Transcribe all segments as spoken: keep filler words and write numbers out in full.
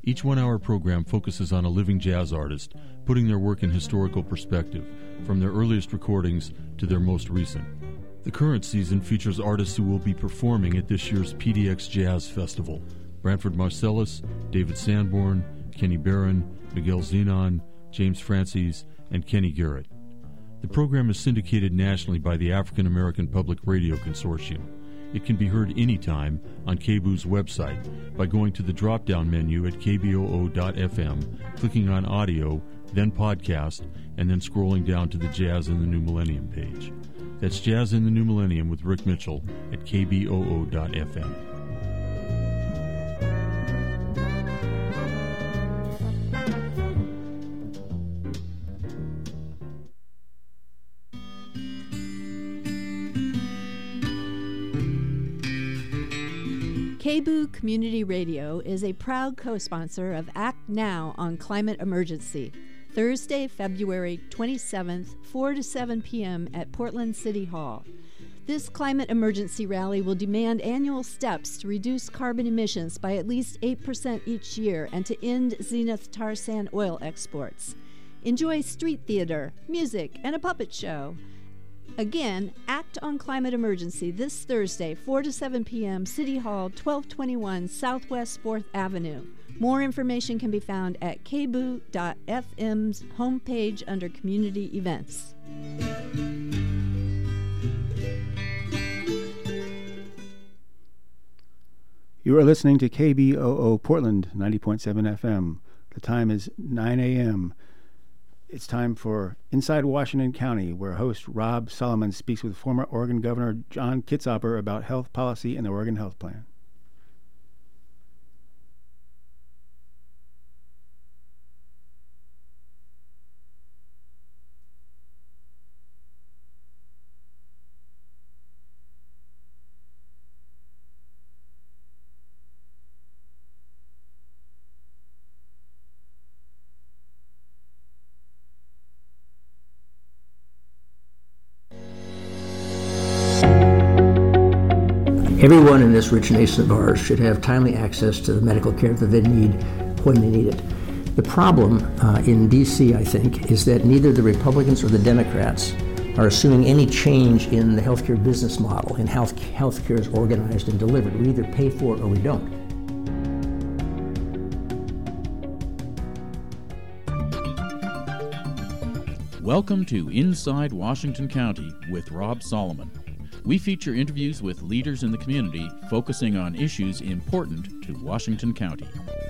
Each one-hour program focuses on a living jazz artist, putting their work in historical perspective, from their earliest recordings to their most recent. The current season features artists who will be performing at this year's P D X Jazz Festival: Branford Marsalis, David Sanborn, Kenny Barron, Miguel Zenon, James Francis, and Kenny Garrett. The program is syndicated nationally by the African American Public Radio Consortium. It can be heard anytime on K B O O's website by going to the drop-down menu at k b o o dot f m, clicking on Audio, then Podcast, and then scrolling down to the Jazz in the New Millennium page. That's Jazz in the New Millennium with Rick Mitchell at k b o o dot f m. K B O O Community Radio is a proud co-sponsor of Act Now on Climate Emergency, Thursday, February twenty-seventh, four to seven p.m. at Portland City Hall. This climate emergency rally will demand annual steps to reduce carbon emissions by at least eight percent each year and to end Zenith tar sand oil exports. Enjoy street theater, music, and a puppet show. Again, Act on Climate Emergency this Thursday, four to seven p.m., City Hall, twelve twenty-one Southwest fourth Avenue. More information can be found at k b o o dot f m's homepage under Community Events. You are listening to K B O O Portland, ninety point seven F M. The time is nine a.m. It's time for Inside Washington County, where host Rob Solomon speaks with former Oregon Governor John Kitzhaber about health policy and the Oregon Health Plan. Everyone in this rich nation of ours should have timely access to the medical care that they need when they need it. The problem uh, in D C, I think, is that neither the Republicans or the Democrats are assuming any change in the healthcare business model, in how healthcare is organized and delivered. We either pay for it or we don't. Welcome to Inside Washington County with Rob Solomon. We feature interviews with leaders in the community focusing on issues important to Washington County.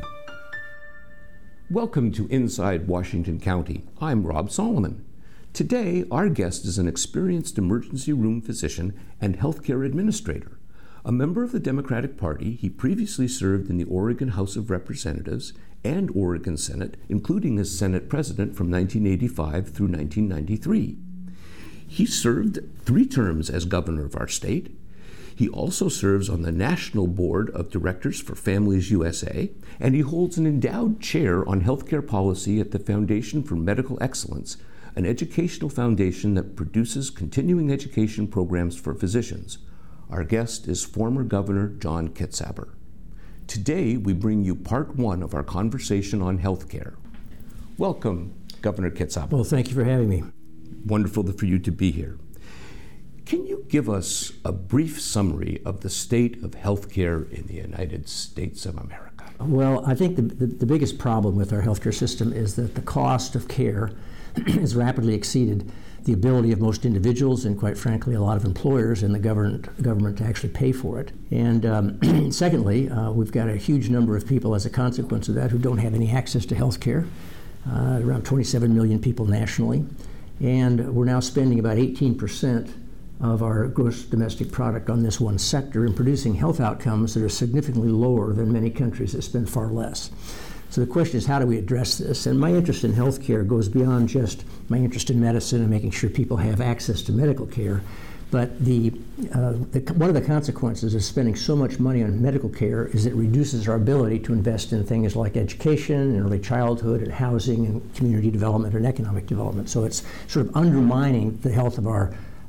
Welcome to Inside Washington County. I'm Rob Solomon. Today, our guest is an experienced emergency room physician and healthcare administrator. A member of the Democratic Party, he previously served in the Oregon House of Representatives and Oregon Senate, including as Senate President from nineteen eighty-five through nineteen ninety-three. He served three terms as governor of our state. He also serves on the National Board of Directors for Families U S A, and he holds an endowed chair on healthcare policy at the Foundation for Medical Excellence, an educational foundation that produces continuing education programs for physicians. Our guest is former Governor John Kitzhaber. Today, we bring you part one of our conversation on healthcare. Welcome, Governor Kitzhaber. Well, thank you for having me. Wonderful for you to be here. Can you give us a brief summary of the state of healthcare in the United States of America? Well, I think the, the, the biggest problem with our healthcare system is that the cost of care has rapidly exceeded the ability of most individuals and, quite frankly, a lot of employers and the government, government to actually pay for it. And um, secondly, uh, we've got a huge number of people as a consequence of that who don't have any access to health care, uh, around twenty-seven million people nationally. And we're now spending about eighteen percent of our gross domestic product on this one sector and producing health outcomes that are significantly lower than many countries that spend far less. So the question is, how do we address this? And my interest in healthcare goes beyond just my interest in medicine and making sure people have access to medical care. But the, uh, the one of the consequences of spending so much money on medical care is it reduces our ability to invest in things like education and early childhood and housing and community development and economic development. So it's sort of undermining the health of our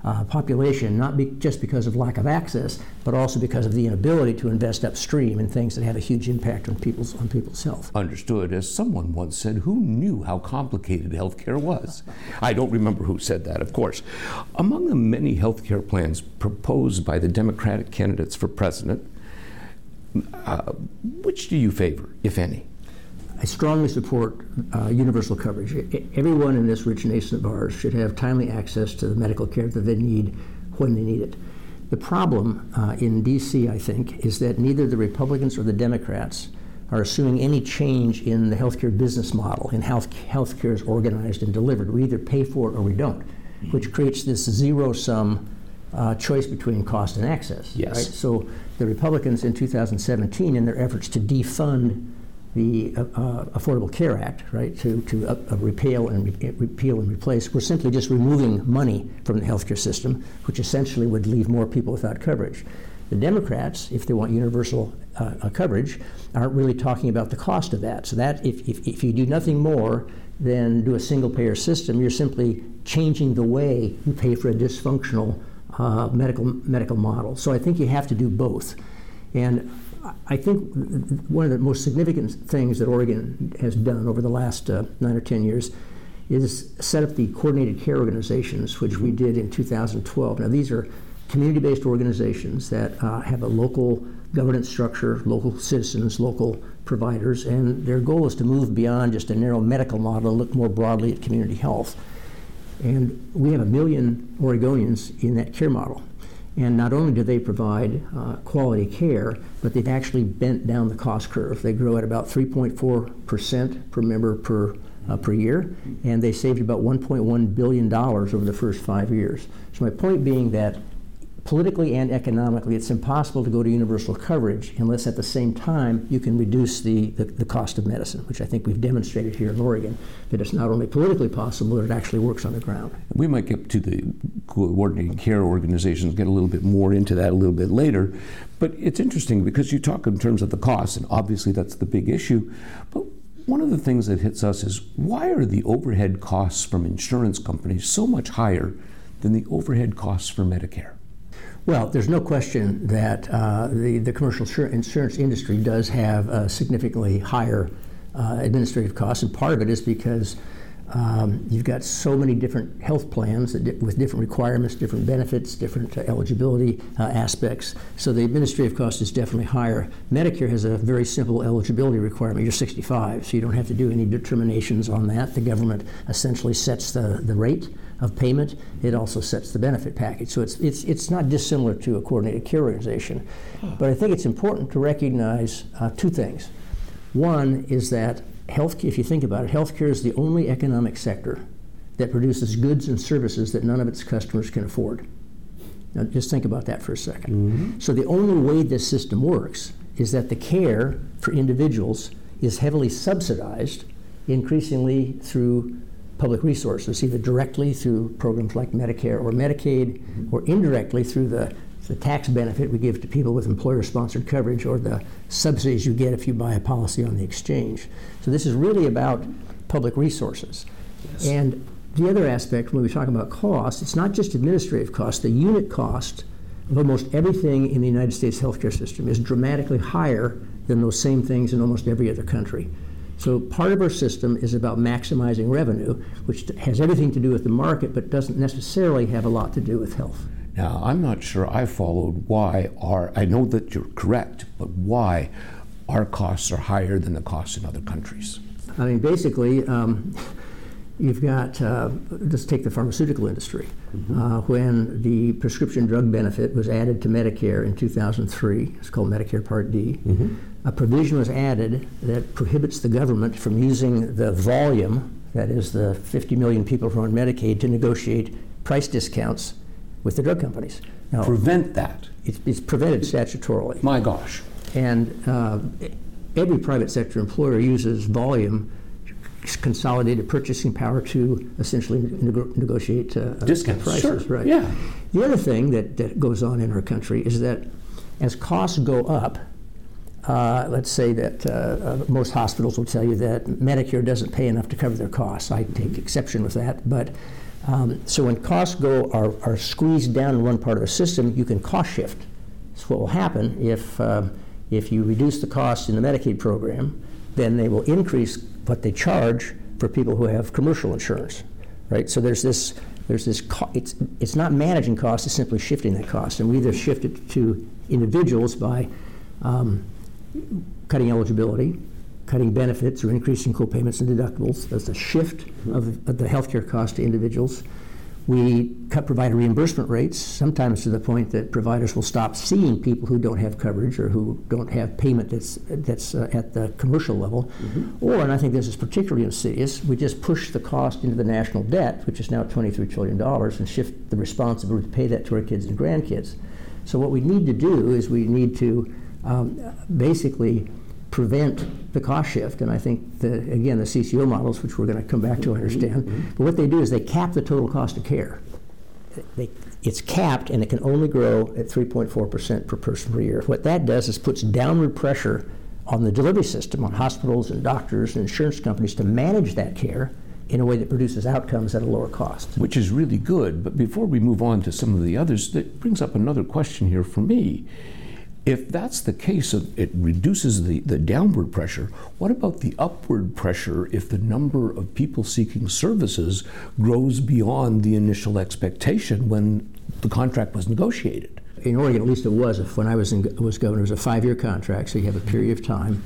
uh, population, not be, just because of lack of access, but also because of the inability to invest upstream in things that have a huge impact on people's on people's health. Understood. As someone once said, who knew how complicated healthcare was? I don't remember who said that, of course. Among the many healthcare plans proposed by the Democratic candidates for president, uh, which do you favor, if any? I strongly support uh, universal coverage. Everyone in this rich nation of ours should have timely access to the medical care that they need when they need it. The problem uh, in D C, I think, is that neither the Republicans or the Democrats are assuming any change in the healthcare business model, in how healthcare is organized and delivered. We either pay for it or we don't, which creates this zero-sum uh, choice between cost and access. Yes. Right? So the Republicans in two thousand seventeen, in their efforts to defund the uh, uh, Affordable Care Act, right, to, to uh, uh, repeal and re- repeal and replace, we're simply just removing money from the healthcare system, which essentially would leave more people without coverage. The Democrats, if they want universal uh, uh, coverage, aren't really talking about the cost of that. So that if, if, if you do nothing more than do a single-payer system, you're simply changing the way you pay for a dysfunctional uh, medical medical model. So I think you have to do both. And I think one of the most significant things that Oregon has done over the last uh, nine or ten years is set up the coordinated care organizations, which we did in two thousand twelve. Now, these are community-based organizations that uh, have a local governance structure, local citizens, local providers, and their goal is to move beyond just a narrow medical model and look more broadly at community health. And we have a million Oregonians in that care model. And not only do they provide uh, quality care, but they've actually bent down the cost curve. They grow at about three point four percent per member per uh, per year, and they saved about one point one billion dollars over the first five years. So my point being that politically and economically, it's impossible to go to universal coverage unless at the same time you can reduce the, the, the cost of medicine, which I think we've demonstrated here in Oregon, that it's not only politically possible, but it actually works on the ground. We might get to the coordinated care organizations, get a little bit more into that a little bit later, but it's interesting because you talk in terms of the costs, and obviously that's the big issue, but one of the things that hits us is why are the overhead costs from insurance companies so much higher than the overhead costs for Medicare? Well, there's no question that uh, the, the commercial insurance industry does have uh, significantly higher uh, administrative costs, and part of it is because um, you've got so many different health plans that di- with different requirements, different benefits, different uh, eligibility uh, aspects. So the administrative cost is definitely higher. Medicare has a very simple eligibility requirement. You're sixty-five, so you don't have to do any determinations on that. The government essentially sets the, the rate of payment. It also sets the benefit package. So it's it's it's not dissimilar to a coordinated care organization. But I think it's important to recognize uh, two things. One is that health, if you think about it, healthcare is the only economic sector that produces goods and services that none of its customers can afford. Now just think about that for a second. Mm-hmm. So the only way this system works is that the care for individuals is heavily subsidized, increasingly through public resources, either directly through programs like Medicare or Medicaid, or indirectly through the, the tax benefit we give to people with employer-sponsored coverage, or the subsidies you get if you buy a policy on the exchange. So this is really about public resources. Yes. And the other aspect, when we talk about cost, it's not just administrative cost. The unit cost of almost everything in the United States healthcare system is dramatically higher than those same things in almost every other country. So part of our system is about maximizing revenue, which has everything to do with the market, but doesn't necessarily have a lot to do with health. Now, I'm not sure I followed why our, I know that you're correct, but why our costs are higher than the costs in other countries. I mean, basically, um, you've got, uh, let's take the pharmaceutical industry. Mm-hmm. Uh, when the prescription drug benefit was added to Medicare in two thousand three, it's called Medicare Part D, mm-hmm. a provision was added that prohibits the government from using the volume, that is the fifty million people who are on Medicaid, to negotiate price discounts with the drug companies. Now, prevent that? It's, it's prevented statutorily. My gosh. And uh, every private sector employer uses volume, consolidated purchasing power, to essentially nego- negotiate uh, discounts, prices. Sure. Right. Yeah. The other thing that, that goes on in our country is that as costs go up, uh, let's say that uh, uh, most hospitals will tell you that Medicare doesn't pay enough to cover their costs. I take exception with that, but Um, so when costs go are, are squeezed down in one part of the system, you can cost shift. So what will happen if uh, if you reduce the cost in the Medicaid program, then they will increase what they charge for people who have commercial insurance, right? So there's this there's this co- it's it's not managing costs, it's simply shifting that cost, and we either shift it to individuals by um, cutting eligibility, cutting benefits, or increasing co-payments and deductibles. That's a shift of the, of the healthcare cost to individuals. We cut provider reimbursement rates, sometimes to the point that providers will stop seeing people who don't have coverage or who don't have payment that's that's uh, at the commercial level. Mm-hmm. Or, and I think this is particularly insidious, we just push the cost into the national debt, which is now twenty-three trillion dollars, and shift the responsibility to pay that to our kids and grandkids. So what we need to do is we need to um, basically prevent the cost shift, and I think, the, again, the C C O models, which we're going to come back to understand, mm-hmm. but what they do is they cap the total cost of care. They, it's capped, and it can only grow at three point four percent per person per year. What that does is puts downward pressure on the delivery system, on hospitals and doctors and insurance companies to manage that care in a way that produces outcomes at a lower cost. Which is really good, but before we move on to some of the others, that brings up another question here for me. If that's the case, it reduces the, the downward pressure. What about the upward pressure if the number of people seeking services grows beyond the initial expectation when the contract was negotiated? In Oregon, at least it was. If when I was, in, was governor, it was a five-year contract, so you have a period of time.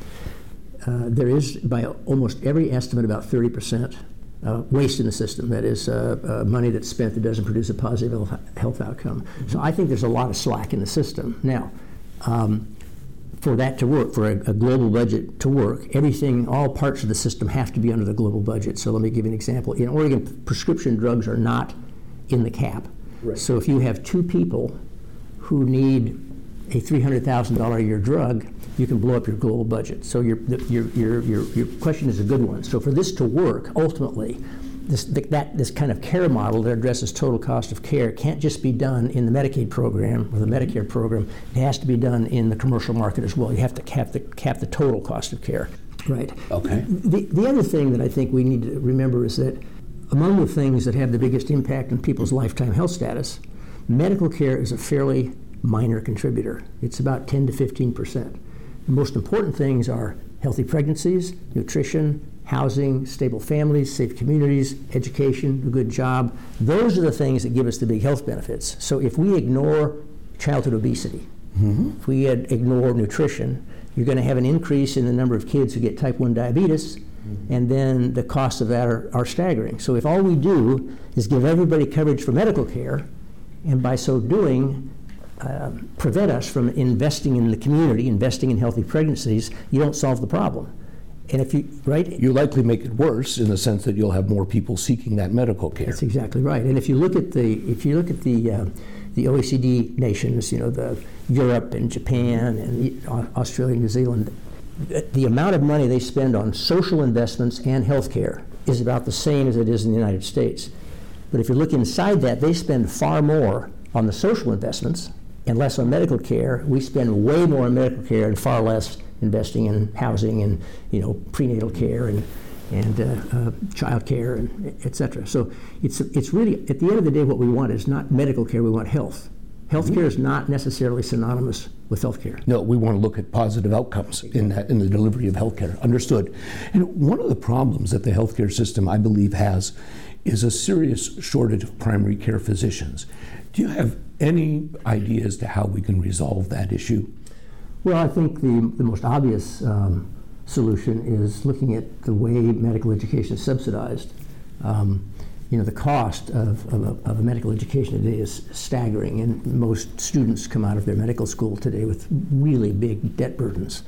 Uh, there is, by almost every estimate, about thirty percent uh, waste in the system. That is uh, uh, money that's spent that doesn't produce a positive health outcome. Mm-hmm. So I think there's a lot of slack in the system. Now, Um, for that to work, for a, a global budget to work, everything, all parts of the system have to be under the global budget. So let me give you an example. In Oregon, prescription drugs are not in the cap. Right. So if you have two people who need a three hundred thousand dollars a year drug, you can blow up your global budget. So your, your, your, your, your question is a good one. So for this to work, ultimately, This, that, this kind of care model that addresses total cost of care can't just be done in the Medicaid program or the Medicare program. It has to be done in the commercial market as well. You have to cap the, cap the total cost of care. Right. Okay. The, the other thing that I think we need to remember is that among the things that have the biggest impact on people's lifetime health status, medical care is a fairly minor contributor. It's about ten to fifteen percent. The most important things are healthy pregnancies, nutrition, housing, stable families, safe communities, education, a good job. Those are the things that give us the big health benefits. So if we ignore childhood obesity, mm-hmm. if we ignore nutrition, you're going to have an increase in the number of kids who get type one diabetes, mm-hmm. and then the costs of that are, are staggering. So if all we do is give everybody coverage for medical care, and by so doing, uh, prevent us from investing in the community, investing in healthy pregnancies, you don't solve the problem. And if you, right? You likely make it worse in the sense that you'll have more people seeking that medical care. That's exactly right. And if you look at the, if you look at the, uh, the O E C D nations, you know, the Europe and Japan and Australia and New Zealand, the amount of money they spend on social investments and health care is about the same as it is in the United States. But if you look inside that, they spend far more on the social investments and less on medical care. We spend way more on medical care and far less investing in housing and, you know, prenatal care and and uh, uh, child care and et cetera. So it's it's really, at the end of the day, what we want is not medical care, we want health. Health care is not necessarily synonymous with health care. No, we want to look at positive outcomes in that, in the delivery of health care. Understood. And one of the problems that the healthcare system, I believe, has is a serious shortage of primary care physicians. Do you have any idea as to how we can resolve that issue? Well, I think the, the most obvious um, solution is looking at the way medical education is subsidized. Um, you know, the cost of, of, a, of a medical education today is staggering, and most students come out of their medical school today with really big debt burdens.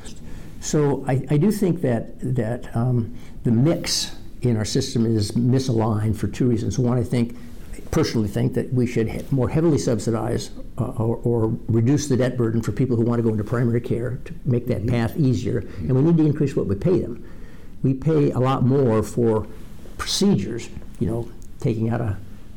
So I, I do think that, that um, the mix in our system is misaligned for two reasons. One, I think, personally think that we should more heavily subsidize uh, or, or reduce the debt burden for people who want to go into primary care to make that path easier, and we need to increase what we pay them. We pay a lot more for procedures, you know, taking out a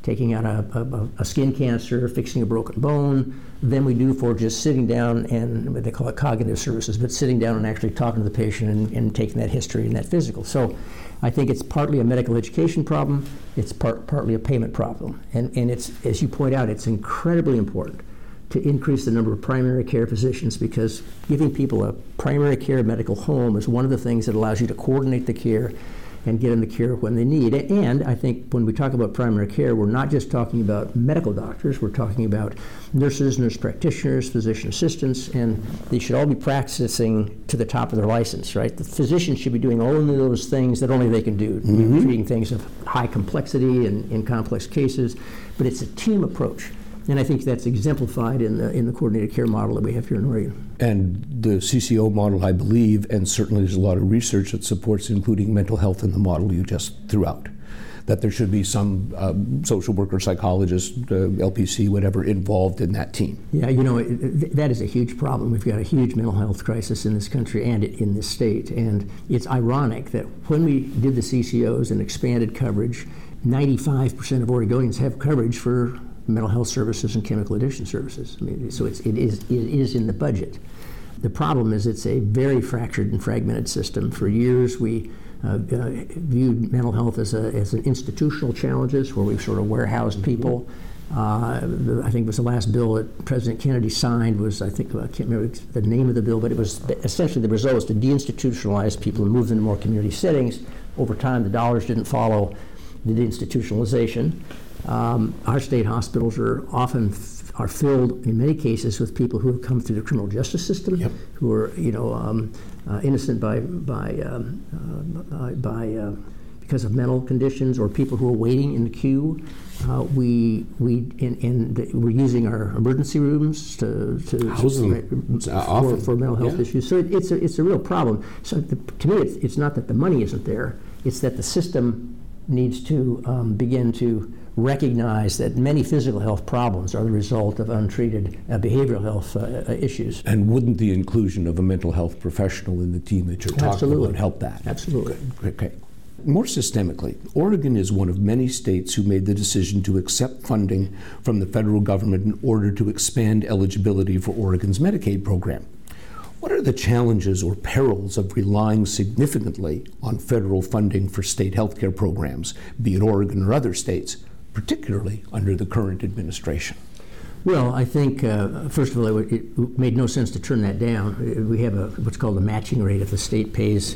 taking out a, a, a skin cancer, fixing a broken bone, than we do for just sitting down and what they call it cognitive services, but sitting down and actually talking to the patient and, and taking that history and that physical. So I think it's partly a medical education problem, it's part, partly a payment problem. And, and it's, as you point out, it's incredibly important to increase the number of primary care physicians, because giving people a primary care medical home is one of the things that allows you to coordinate the care and get them the care when they need. And I think when we talk about primary care, we're not just talking about medical doctors, we're talking about nurses, nurse practitioners, physician assistants, and they should all be practicing to the top of their license, right? The physician should be doing only those things that only they can do, mm-hmm. treating things of high complexity and in complex cases, but it's a team approach. And I think that's exemplified in the in the coordinated care model that we have here in Oregon. And the C C O model, I believe, and certainly there's a lot of research that supports including mental health in the model you just threw out, that there should be some uh, social worker, psychologist, uh, L P C, whatever, involved in that team. Yeah, you know, it, it, that is a huge problem. We've got a huge mental health crisis in this country and in this state. And it's ironic that when we did the C C Os and expanded coverage, ninety-five percent of Oregonians have coverage for mental health services and chemical addiction services. I mean, so it's, it is it is in the budget. The problem is it's a very fractured and fragmented system. For years, we uh, uh, viewed mental health as a as an institutional challenges where we've sort of warehoused people. Uh, the, I think it was the last bill that President Kennedy signed was, I think, I can't remember the name of the bill, but it was essentially the result was to deinstitutionalize people and move them to more community settings. Over time, the dollars didn't follow the deinstitutionalization. Um, our state hospitals are often f- are filled in many cases with people who have come through the criminal justice system, yep. who are you know um, uh, innocent by by um, uh, by uh, because of mental conditions, or people who are waiting in the queue. Uh, we we and, and we're using our emergency rooms to to House them. Right, for, Often. for mental health yeah. issues. So it, it's a it's a real problem. So the, to me, it's it's not that the money isn't there; it's that the system needs to um, begin to recognize that many physical health problems are the result of untreated uh, behavioral health uh, issues. And wouldn't the inclusion of a mental health professional in the team that you're talking Absolutely. about help that? Absolutely. Okay. More systemically, Oregon is one of many states who made the decision to accept funding from the federal government in order to expand eligibility for Oregon's Medicaid program. What are the challenges or perils of relying significantly on federal funding for state healthcare programs, be it Oregon or other states, particularly under the current administration? Well, I think, uh, first of all, it, it made no sense to turn that down. We have a what's called a matching rate. If the state pays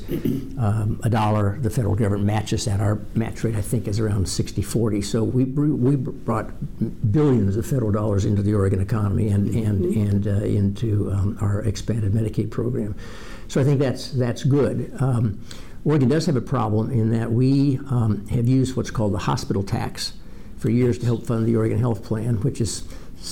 um, a dollar, the federal government matches that. Our match rate, I think, is around sixty forty. So we we brought billions of federal dollars into the Oregon economy and and and uh, into um, our expanded Medicaid program. So I think that's that's good. Um, Oregon does have a problem in that we um, have used what's called the hospital tax for years to help fund the Oregon Health Plan, which is,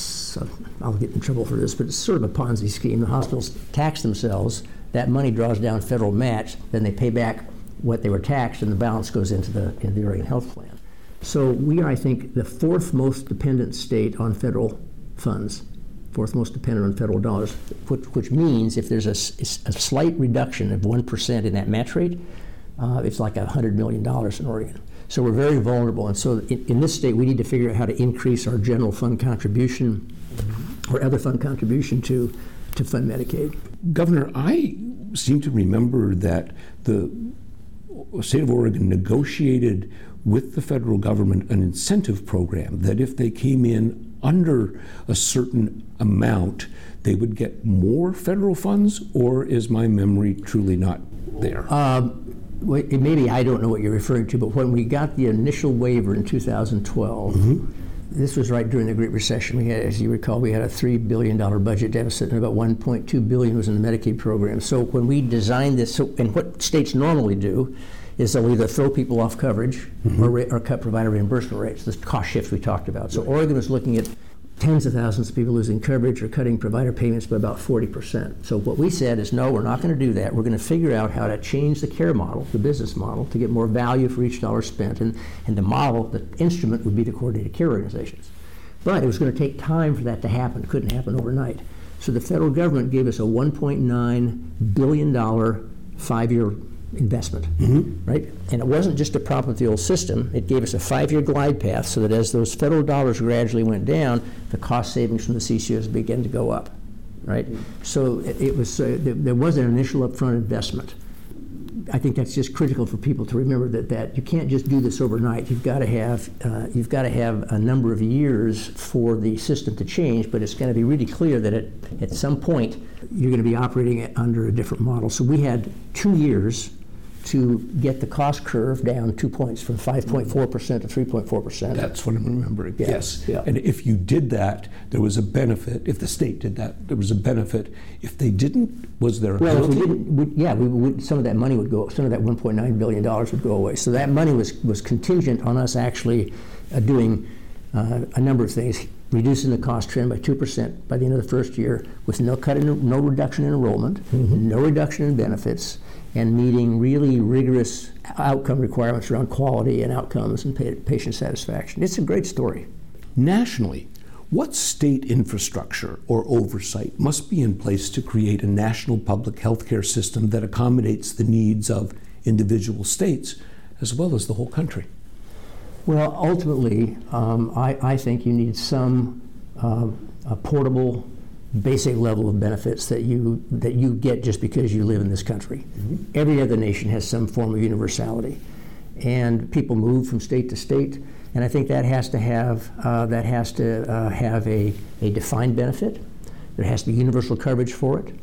so I'll get in trouble for this, but it's sort of a Ponzi scheme. The hospitals tax themselves, that money draws down federal match, then they pay back what they were taxed, and the balance goes into the, into the Oregon Health Plan. So we are, I think, the fourth most dependent state on federal funds, fourth most dependent on federal dollars, which, which means if there's a, a slight reduction of one percent in that match rate, uh, it's like one hundred million dollars in Oregon. So we're very vulnerable, and so in, in this state we need to figure out how to increase our general fund contribution or other fund contribution to, to fund Medicaid. Governor, I seem to remember that the state of Oregon negotiated with the federal government an incentive program that if they came in under a certain amount, they would get more federal funds, or is my memory truly not there? Um, Well, maybe I don't know what you're referring to, but when we got the initial waiver in two thousand twelve, mm-hmm. this was right during the Great Recession. We had, as you recall, we had a three billion dollars budget deficit, and about one point two billion dollars was in the Medicaid program. So when we designed this, so, and what states normally do is they'll either throw people off coverage mm-hmm. or, or cut provider reimbursement rates, the cost shift we talked about. So Oregon was looking at tens of thousands of people losing coverage or cutting provider payments by about forty percent. So what we said is, no, we're not going to do that. We're going to figure out how to change the care model, the business model, to get more value for each dollar spent. And, and the model, the instrument would be the coordinated care organizations. But it was going to take time for that to happen. It couldn't happen overnight. So the federal government gave us a one point nine billion dollars five-year investment, mm-hmm. right? And it wasn't just a problem with the old system. It gave us a five-year glide path so that as those federal dollars gradually went down, the cost savings from the C C Os began to go up, right? So it, it was uh, there, there was an initial upfront investment. I think that's just critical for people to remember that that you can't just do this overnight. You've got to have uh, you've got to have a number of years for the system to change, but it's going to be really clear that at, at some point you're going to be operating under a different model. So we had two years to get the cost curve down two points from five point four percent to three point four percent. That's what I'm remembering, yeah. yes. Yeah. And if you did that, there was a benefit. If the state did that, there was a benefit. If they didn't, was there a well, penalty? If we didn't, we, yeah, we would, some of that money would go, some of that one point nine billion dollars would go away. So that money was, was contingent on us actually uh, doing uh, a number of things, reducing the cost trend by two percent by the end of the first year with no cut in, no reduction in enrollment, mm-hmm. no reduction in benefits, and meeting really rigorous outcome requirements around quality and outcomes and pa- patient satisfaction. It's a great story. Nationally, what state infrastructure or oversight must be in place to create a national public health care system that accommodates the needs of individual states as well as the whole country? Well, ultimately, um, I, I think you need some uh, a portable basic level of benefits that you that you get just because you live in this country. Mm-hmm. Every other nation has some form of universality, and people move from state to state, and I think that has to have uh, that has to uh, have a, a defined benefit. There has to be universal coverage for it.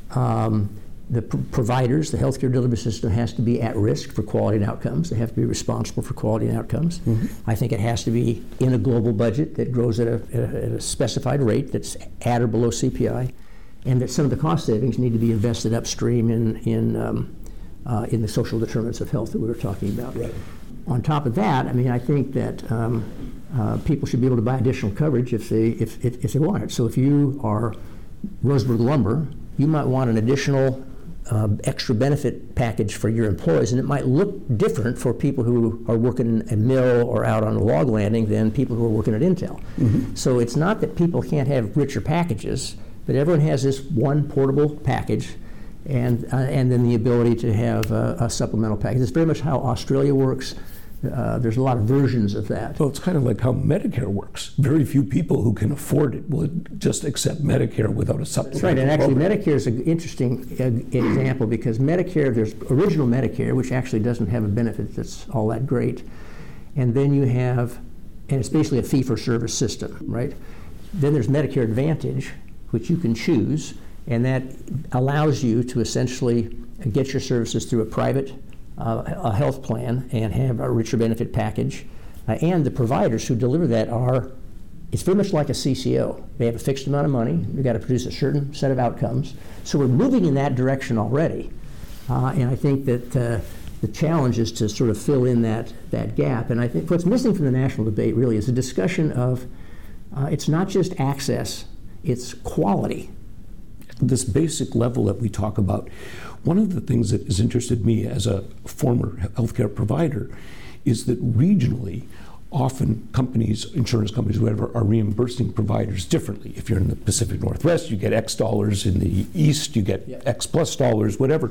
Um, the pr- providers, the healthcare delivery system has to be at risk for quality and outcomes. They have to be responsible for quality and outcomes. Mm-hmm. I think it has to be in a global budget that grows at a, at a specified rate that's at or below C P I, and that some of the cost savings need to be invested upstream in in um, uh, in the social determinants of health that we were talking about. Right. On top of that, I mean, I think that um, uh, people should be able to buy additional coverage if they if, if if they want it. So if you are Roseburg Lumber, you might want an additional Uh, extra benefit package for your employees, and it might look different for people who are working in a mill or out on a log landing than people who are working at Intel. Mm-hmm. So it's not that people can't have richer packages, but everyone has this one portable package, and uh, and then the ability to have a, a supplemental package. It's very much how Australia works. Uh, there's a lot of versions of that. Well, it's kind of like how Medicare works. Very few people who can afford it will just accept Medicare without a supplemental. That's right, and actually program. Medicare is an interesting uh, example because Medicare, there's original Medicare, which actually doesn't have a benefit that's all that great. And then you have, and it's basically a fee-for-service system, right? Then there's Medicare Advantage, which you can choose, and that allows you to essentially get your services through a private Uh, a health plan and have a richer benefit package. Uh, and the providers who deliver that are, it's very much like a C C O. They have a fixed amount of money. They've got to produce a certain set of outcomes. So we're moving in that direction already. Uh, and I think that uh, the challenge is to sort of fill in that, that gap. And I think what's missing from the national debate really is a discussion of, uh, it's not just access, it's quality. This basic level that we talk about, one of the things that has interested me as a former healthcare provider is that regionally, often companies, insurance companies, whatever, are reimbursing providers differently. If you're in the Pacific Northwest, you get X dollars. In the East, you get yeah. X plus dollars, whatever.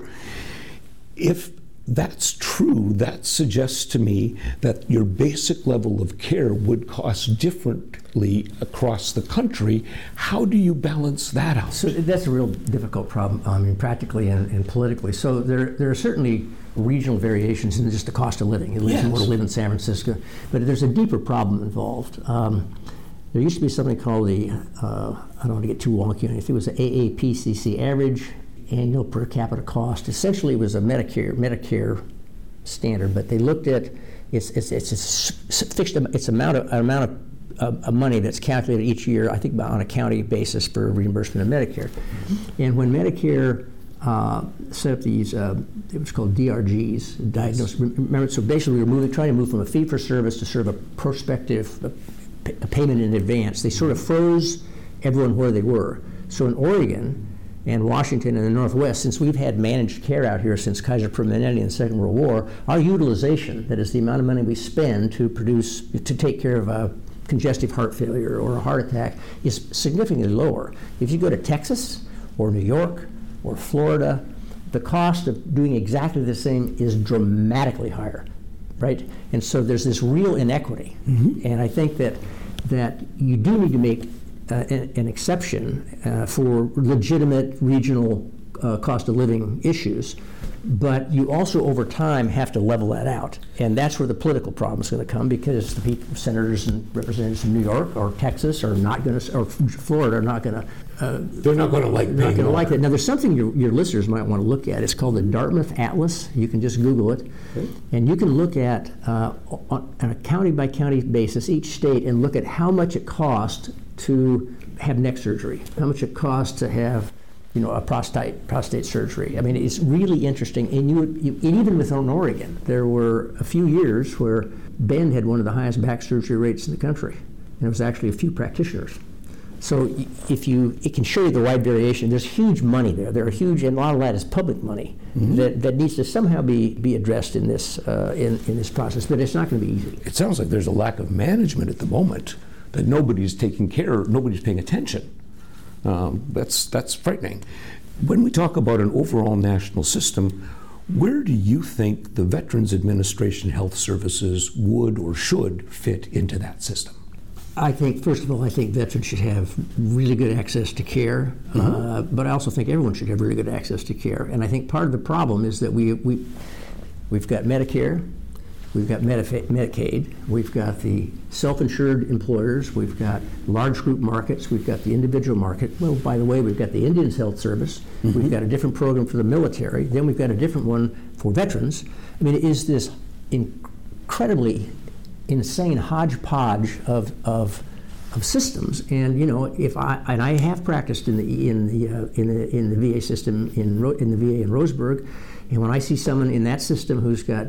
If that's true, that suggests to me that your basic level of care would cost differently across the country. How do you balance that out? So that's a real difficult problem, I mean, practically and, and politically. So there, there are certainly regional variations in just the cost of living. It lives Yes. more to live in San Francisco, but there's a deeper problem involved. Um, there used to be something called the, uh, I don't want to get too wonky on it, it was the A A P C C, average annual per capita cost. Essentially, it was a Medicare Medicare standard, but they looked at it's it's it's a fixed it's amount of amount of, of, of money that's calculated each year. I think about on a county basis for reimbursement of Medicare. Mm-hmm. And when Medicare uh, set up these, uh, it was called D R Gs, diagnosis. Remember, so basically, we were moving, trying to move from a fee for service to sort of a prospective a, a payment in advance. They sort of froze everyone where they were. So in Oregon and Washington and the Northwest, since we've had managed care out here since Kaiser Permanente in the Second World War, our utilization, that is the amount of money we spend to produce, to take care of a congestive heart failure or a heart attack, is significantly lower. If you go to Texas or New York or Florida, the cost of doing exactly the same is dramatically higher, right? And so there's this real inequity. Mm-hmm. And I think that that you do need to make uh, an, an exception uh, for legitimate regional uh, cost of living issues, but you also over time have to level that out. And that's where the political problem is going to come, because the people, senators and representatives from New York or Texas are not going to, or Florida are not going to, uh, they're not going to like not going to like it. it. Now there's something your, your listeners might want to look at. It's called the Dartmouth Atlas. You can just Google it. Okay. And you can look at, uh, on, on a county by county basis, each state, and look at how much it costs to have neck surgery, how much it costs to have, you know, a prostate prostate surgery. I mean, it's really interesting. And you, you and even within Oregon, there were a few years where Bend had one of the highest back surgery rates in the country, and it was actually a few practitioners. So if you, it can show you the wide variation. There's huge money there. There are huge, and a lot of that is public money mm-hmm. that, that needs to somehow be, be addressed in this uh, in, in this process. But it's not going to be easy. It sounds like there's a lack of management at the moment, that nobody's taking care, nobody's paying attention. Um, that's that's frightening. When we talk about an overall national system, where do you think the Veterans Administration Health Services would or should fit into that system? I think, first of all, I think veterans should have really good access to care, mm-hmm. uh, but I also think everyone should have really good access to care. And I think part of the problem is that we, we, we've got Medicare, we've got Medif- Medicaid, we've got the self-insured employers, we've got large group markets, we've got the individual market. Well, by the way, we've got the Indians Health Service, mm-hmm. we've got a different program for the military, then we've got a different one for veterans. I mean, it is this incredibly insane hodgepodge of, of of systems. And you know, if I and I have practiced in the in the uh, in the in the V A system in Ro- in the V A in Roseburg, and when I see someone in that system who's got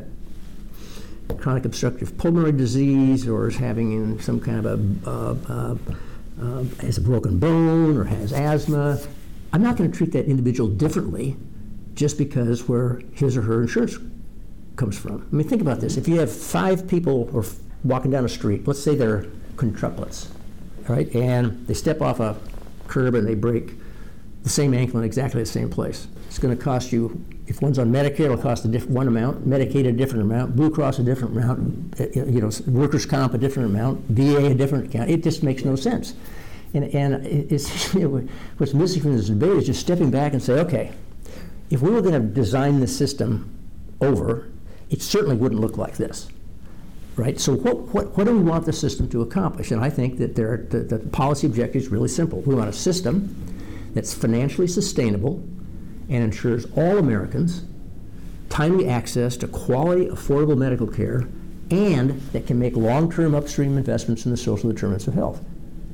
chronic obstructive pulmonary disease, or is having some kind of a uh, uh, uh, has a broken bone or has asthma, I'm not going to treat that individual differently just because where his or her insurance comes from. I mean, think about this. If you have five people or f- walking down a street, let's say they're quintuplets, all right, and they step off a curb and they break the same ankle in exactly the same place. It's going to cost you, if one's on Medicare, it'll cost a diff- one amount, Medicaid a different amount, Blue Cross a different amount, you know, workers' comp a different amount, V A a different account. It just makes no sense. And, and it's, you know, what's missing from this debate is just stepping back and say, okay, if we were going to design the system over, it certainly wouldn't look like this, right? So what, what, what do we want the system to accomplish? And I think that there are, the, the policy objective is really simple. We want a system that's financially sustainable and ensures all Americans timely access to quality, affordable medical care, and that can make long-term upstream investments in the social determinants of health.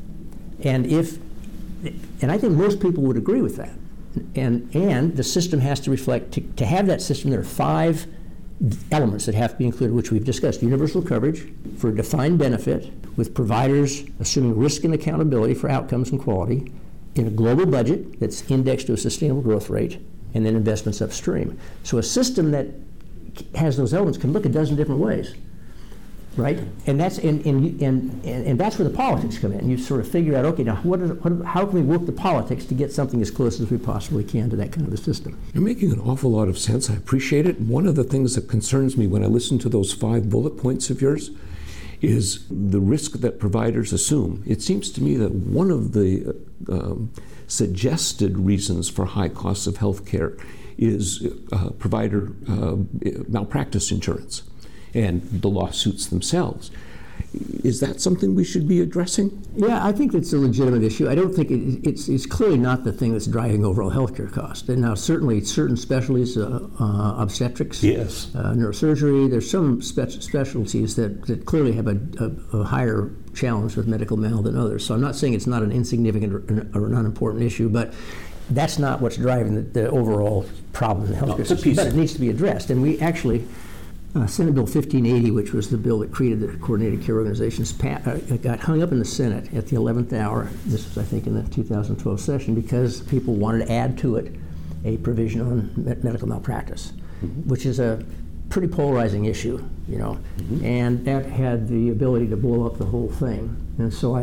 And if, and I think most people would agree with that. And and the system has to reflect, to, to have that system, there are five elements that have to be included, which we've discussed. Universal coverage for a defined benefit, with providers assuming risk and accountability for outcomes and quality, in a global budget that's indexed to a sustainable growth rate, and then investments upstream. So a system that has those elements can look a dozen different ways, right? And that's and and and, and that's where the politics come in. You sort of figure out, okay, now what is, what, how can we work the politics to get something as close as we possibly can to that kind of a system? You're making an awful lot of sense. I appreciate it. One of the things that concerns me when I listen to those five bullet points of yours is the risk that providers assume. It seems to me that one of the uh, um, suggested reasons for high costs of health care is uh, provider uh, malpractice insurance and the lawsuits themselves. Is that something we should be addressing? Yeah, I think it's a legitimate issue. I don't think it, it's, it's clearly not the thing that's driving overall healthcare costs. And now certainly certain specialties, uh, uh, obstetrics, yes, uh, neurosurgery, there's some spe- specialties that, that clearly have a, a, a higher challenge with medical mal than others. So I'm not saying it's not an insignificant or, or an unimportant issue, but that's not what's driving the, the overall problem in the healthcare no, system. But it needs to be addressed. And we actually, Uh, Senate Bill fifteen eighty, which was the bill that created the coordinated care organizations, pat, uh, got hung up in the Senate at the eleventh hour. This was, I think, in the two thousand twelve session, because people wanted to add to it a provision on me- medical malpractice, mm-hmm. which is a pretty polarizing issue, you know, mm-hmm. and that had the ability to blow up the whole thing. And so I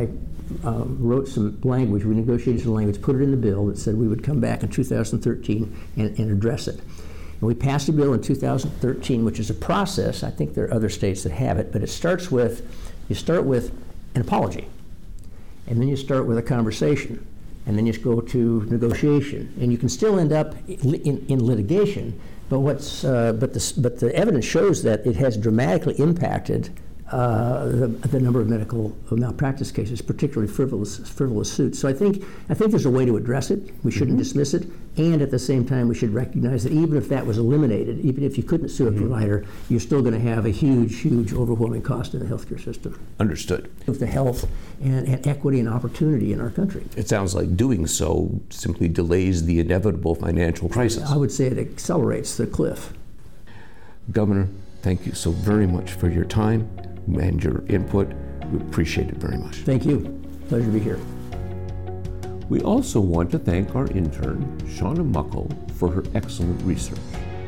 uh, wrote some language, we negotiated some language, put it in the bill that said we would come back in two thousand thirteen and, and address it. And we passed a bill in two thousand thirteen, which is a process. I think there are other states that have it, but it starts with, you start with an apology, and then you start with a conversation, and then you go to negotiation, and you can still end up in, in, in litigation. But what's uh, but the but the evidence shows that it has dramatically impacted uh, the, the number of medical malpractice cases, particularly frivolous frivolous suits. So I think I think there's a way to address it. We shouldn't mm-hmm. dismiss it, and at the same time, we should recognize that even if that was eliminated, even if you couldn't sue a mm-hmm. provider, you're still going to have a huge, huge, overwhelming cost in the healthcare system. Understood. Of the health and, and equity and opportunity in our country. It sounds like doing so simply delays the inevitable financial crisis. I would say it accelerates the cliff. Governor, thank you so very much for your time and your input. We appreciate it very much. Thank you. Pleasure to be here. We also want to thank our intern, Shauna Muckle, for her excellent research.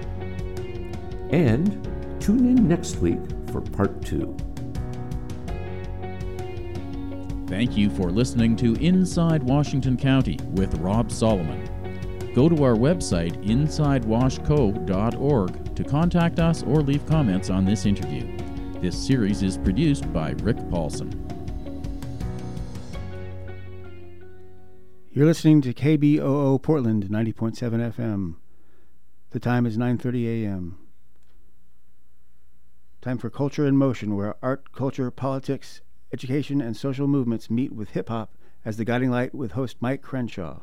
And tune in next week for part two. Thank you for listening to Inside Washington County with Rob Solomon. Go to our website, inside wash co dot org, to contact us or leave comments on this interview. This series is produced by Rick Paulson. You're listening to K B O O Portland, ninety point seven F M. The time is nine thirty a m Time for Culture in Motion, where art, culture, politics, education, and social movements meet with hip-hop as the guiding light with host Mike Crenshaw.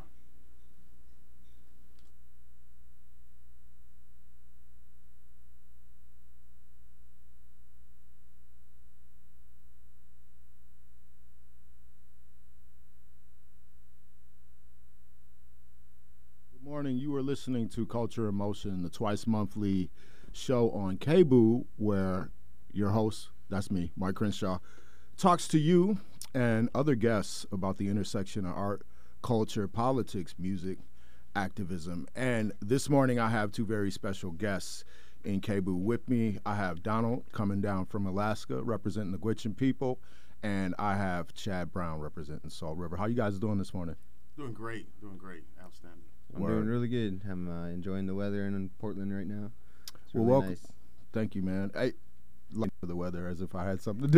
Morning. You are listening to Culture in Motion, the twice monthly show on K B O O, where your host, that's me, Mike Crenshaw, talks to you and other guests about the intersection of art, culture, politics, music, activism. And this morning I have two very special guests in K B O O with me. I have Donald coming down from Alaska representing the Gwich'in people, and I have Chad Brown representing Salt River. How you guys doing this morning? Doing great, doing great, outstanding. I'm Word. doing really good. I'm uh, enjoying the weather in Portland right now. It's well, really welcome. nice. Thank you, man. I like for the weather as if I had something to do.